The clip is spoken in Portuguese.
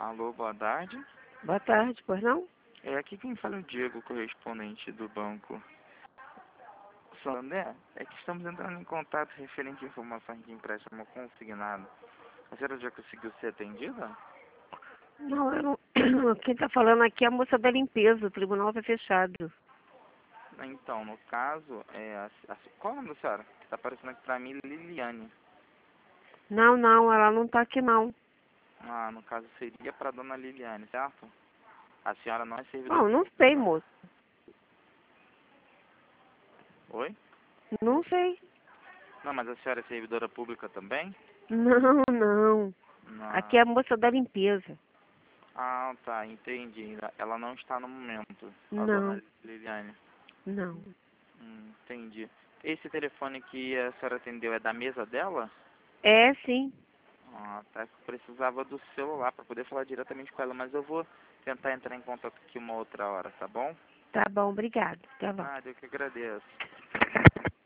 Alô, boa tarde. Boa tarde, pois não? Aqui quem fala é o Diego, correspondente do banco Santander. É que estamos entrando em contato referente a informações de empréstimo consignado. A senhora já conseguiu ser atendida? Não, eu não. Quem está falando aqui é a moça da limpeza, o tribunal está fechado. Então, no caso, qual é o nome da senhora? Que está aparecendo aqui pra mim, Liliane. Não, não, ela não está aqui não. Ah, no caso seria para dona Liliane, certo? A senhora não é servidora Não, não sei, pública. moça. Oi? Não sei. Não, mas a senhora é servidora pública também? Não, não. Aqui é Não. a moça da limpeza. Ah, tá, entendi. Ela não está no momento, a dona Não, Liliane. não. Entendi. Esse telefone que a senhora atendeu é da mesa dela? É, sim. Ah, tá. Eu precisava do celular para poder falar diretamente com ela, mas eu vou tentar entrar em contato aqui uma outra hora, tá bom? Tá bom, obrigado. Até logo. Nada, eu que agradeço.